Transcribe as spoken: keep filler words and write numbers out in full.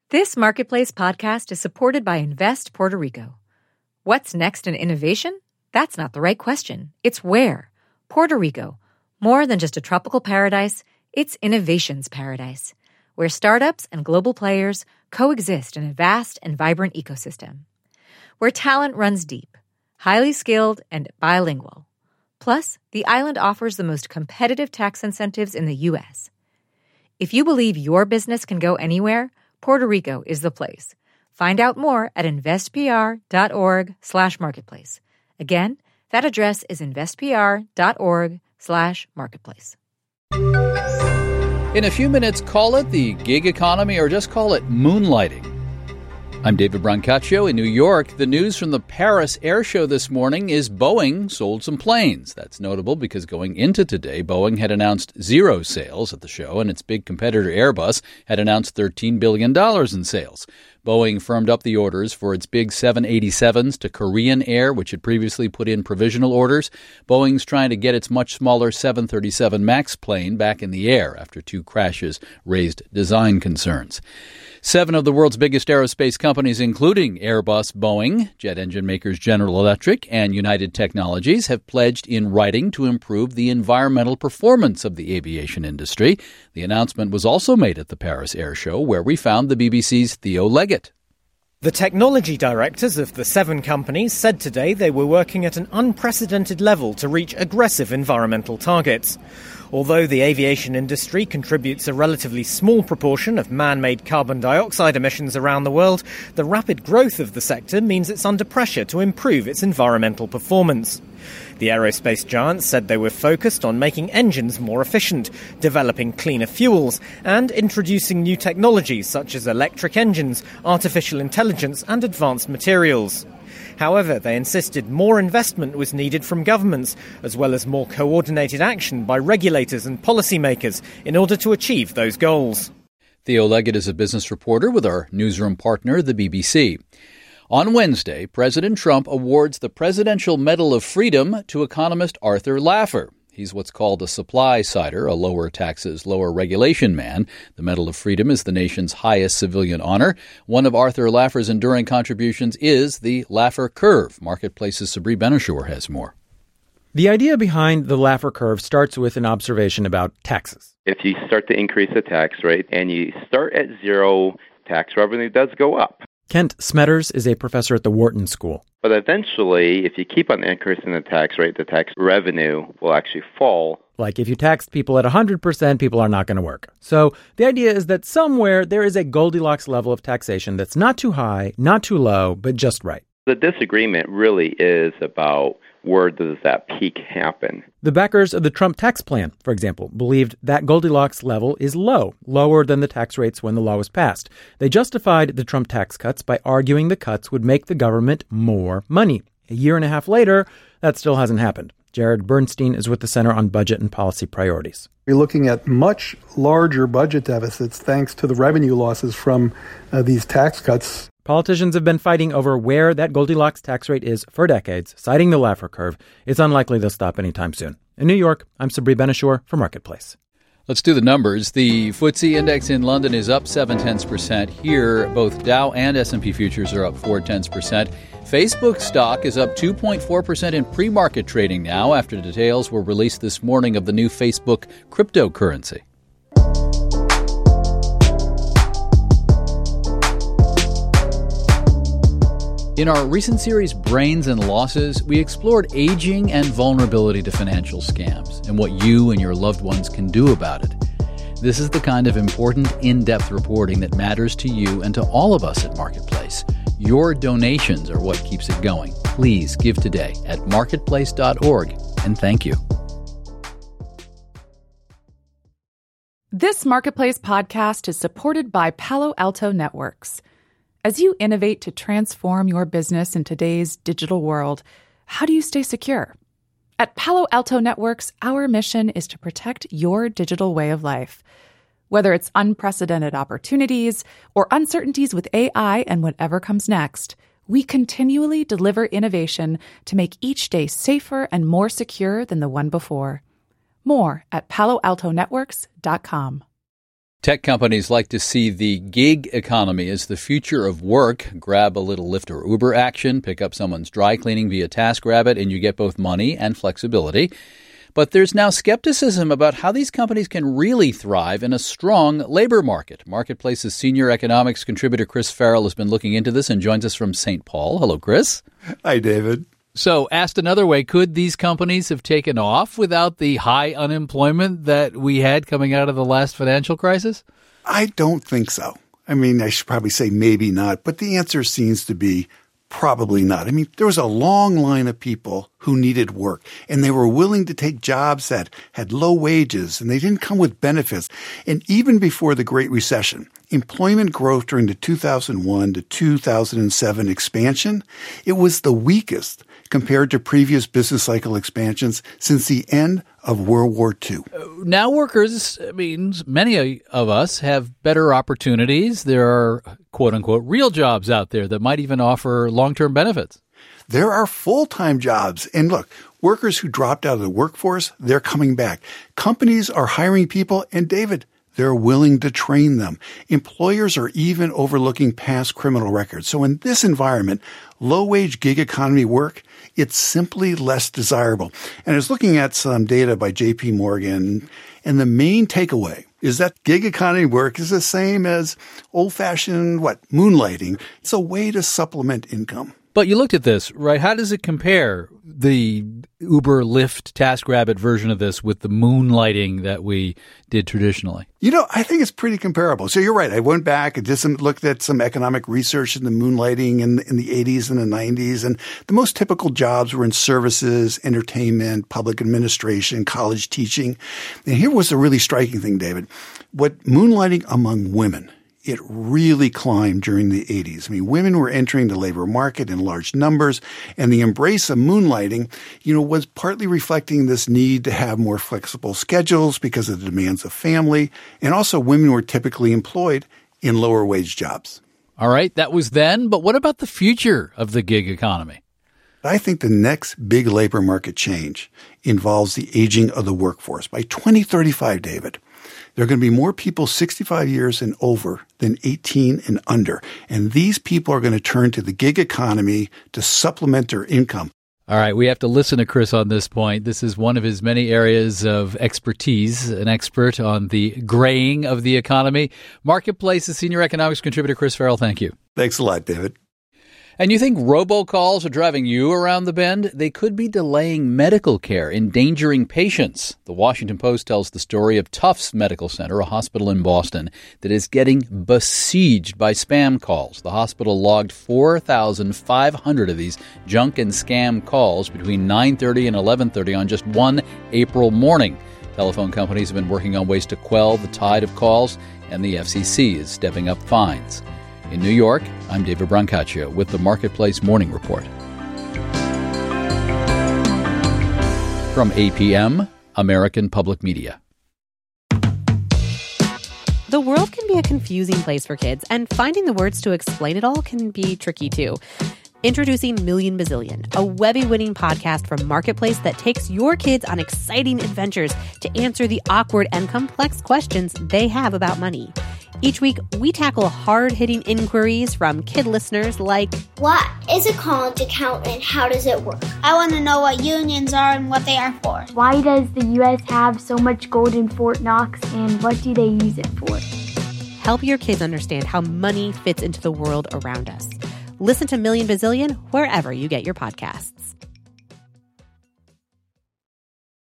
This Marketplace podcast is supported by Invest Puerto Rico. What's next in innovation? That's not the right question. It's where. Puerto Rico. More than just a tropical paradise, it's innovation's paradise, where startups and global players coexist in a vast and vibrant ecosystem. Where talent runs deep, highly skilled, and bilingual. Plus, the island offers the most competitive tax incentives in the U S. If you believe your business can go anywhere, Puerto Rico is the place. Find out more at investpr.org slash marketplace. Again, that address is investpr.org slash marketplace. In a few minutes, call it the gig economy or just call it moonlighting. I'm David Brancaccio in New York. The news from the Paris Air Show this morning is Boeing sold some planes. That's notable because going into today, Boeing had announced zero sales at the show, and its big competitor Airbus had announced thirteen billion dollars in sales. Boeing firmed up the orders for its big seven eighty-sevens to Korean Air, which had previously put in provisional orders. Boeing's trying to get its much smaller seven thirty-seven MAX plane back in the air after two crashes raised design concerns. Seven of the world's biggest aerospace companies, including Airbus, Boeing, jet engine makers General Electric, and United Technologies, have pledged in writing to improve the environmental performance of the aviation industry. The announcement was also made at the Paris Air Show, where we found the B B C's Theo Leggett. The technology directors of the seven companies said today they were working at an unprecedented level to reach aggressive environmental targets. Although the aviation industry contributes a relatively small proportion of man-made carbon dioxide emissions around the world, the rapid growth of the sector means it's under pressure to improve its environmental performance. The aerospace giants said they were focused on making engines more efficient, developing cleaner fuels, and introducing new technologies such as electric engines, artificial intelligence, and advanced materials. However, they insisted more investment was needed from governments, as well as more coordinated action by regulators and policymakers in order to achieve those goals. Theo Leggett is a business reporter with our newsroom partner, the B B C. On Wednesday, President Trump awards the Presidential Medal of Freedom to economist Arthur Laffer. He's what's called a supply-sider, a lower taxes, lower regulation man. The Medal of Freedom is the nation's highest civilian honor. One of Arthur Laffer's enduring contributions is the Laffer Curve. Marketplace's Sabri Benishore has more. The idea behind the Laffer Curve starts with an observation about taxes. If you start to increase the tax rate and you start at zero, tax revenue does go up. Kent Smetters is a professor at the Wharton School. But eventually, if you keep on increasing the tax rate, the tax revenue will actually fall. Like if you taxed people at one hundred percent, people are not going to work. So the idea is that somewhere there is a Goldilocks level of taxation that's not too high, not too low, but just right. The disagreement really is about where does that peak happen. The backers of the Trump tax plan, for example, believed that Goldilocks level is low, lower than the tax rates when the law was passed. They justified the Trump tax cuts by arguing the cuts would make the government more money. A year and a half later, that still hasn't happened. Jared Bernstein is with the Center on Budget and Policy Priorities. We're looking at much larger budget deficits thanks to the revenue losses from uh, these tax cuts. Politicians have been fighting over where that Goldilocks tax rate is for decades, citing the Laffer Curve. It's unlikely they'll stop anytime soon. In New York, I'm Sabri Benishore for Marketplace. Let's do the numbers. The F T S E index in London is up seven tenths percent. Here, both Dow and S and P futures are up four tenths percent. Facebook stock is up two point four percent in pre-market trading now after details were released this morning of the new Facebook cryptocurrency. In our recent series, Brains and Losses, we explored aging and vulnerability to financial scams and what you and your loved ones can do about it. This is the kind of important, in-depth reporting that matters to you and to all of us at Marketplace. Your donations are what keeps it going. Please give today at marketplace dot org, and thank you. This Marketplace podcast is supported by Palo Alto Networks. As you innovate to transform your business in today's digital world, how do you stay secure? At Palo Alto Networks, our mission is to protect your digital way of life. Whether it's unprecedented opportunities or uncertainties with A I and whatever comes next, we continually deliver innovation to make each day safer and more secure than the one before. More at palo alto networks dot com. Tech companies like to see the gig economy as the future of work. Grab a little Lyft or Uber action, pick up someone's dry cleaning via TaskRabbit, and you get both money and flexibility. But there's now skepticism about how these companies can really thrive in a strong labor market. Marketplace's senior economics contributor Chris Farrell has been looking into this and joins us from Saint Paul. Hello, Chris. Hi, David. So, asked another way, could these companies have taken off without the high unemployment that we had coming out of the last financial crisis? I don't think so. I mean, I should probably say maybe not, but the answer seems to be probably not. I mean, there was a long line of people who needed work, and they were willing to take jobs that had low wages, and they didn't come with benefits. And even before the Great Recession, employment growth during the two thousand one to two thousand seven expansion, it was the weakest compared to previous business cycle expansions since the end of World War Two. Now workers, I mean, many of us have better opportunities. There are, quote unquote, real jobs out there that might even offer long-term benefits. There are full-time jobs. And look, workers who dropped out of the workforce, they're coming back. Companies are hiring people, and David, they're willing to train them. Employers are even overlooking past criminal records. So in this environment, low-wage gig economy work, it's simply less desirable. And I was looking at some data by J P Morgan, and the main takeaway is that gig economy work is the same as old-fashioned, what, moonlighting. It's a way to supplement income. But you looked at this, right? How does it compare, the Uber, Lyft, TaskRabbit version of this with the moonlighting that we did traditionally? You know, I think it's pretty comparable. So you're right. I went back and did some, looked at some economic research in the moonlighting in, in the eighties and the nineties. And the most typical jobs were in services, entertainment, public administration, college teaching. And here was the really striking thing, David. What moonlighting among women, it really climbed during the eighties. I mean, women were entering the labor market in large numbers, and the embrace of moonlighting, you know, was partly reflecting this need to have more flexible schedules because of the demands of family, and also women were typically employed in lower wage jobs. All right, that was then, but what about the future of the gig economy? I think the next big labor market change involves the aging of the workforce. By twenty thirty-five, David, there are going to be more people sixty-five years and over than eighteen and under. And these people are going to turn to the gig economy to supplement their income. All right, we have to listen to Chris on this point. This is one of his many areas of expertise, an expert on the graying of the economy. Marketplace's senior economics contributor, Chris Farrell, thank you. Thanks a lot, David. And you think robocalls are driving you around the bend? They could be delaying medical care, endangering patients. The Washington Post tells the story of Tufts Medical Center, a hospital in Boston, that is getting besieged by spam calls. The hospital logged four thousand five hundred of these junk and scam calls between nine thirty and eleven thirty on just one April morning. Telephone companies have been working on ways to quell the tide of calls, and the F C C is stepping up fines. In New York, I'm David Brancaccio with the Marketplace Morning Report. From A P M, American Public Media. The world can be a confusing place for kids, and finding the words to explain it all can be tricky too. Introducing Million Bazillion, a Webby-winning podcast from Marketplace that takes your kids on exciting adventures to answer the awkward and complex questions they have about money. Each week, we tackle hard-hitting inquiries from kid listeners like, what is a college account and how does it work? I want to know what unions are and what they are for. Why does the U S have so much gold in Fort Knox, and what do they use it for? Help your kids understand how money fits into the world around us. Listen to Million Bazillion wherever you get your podcasts.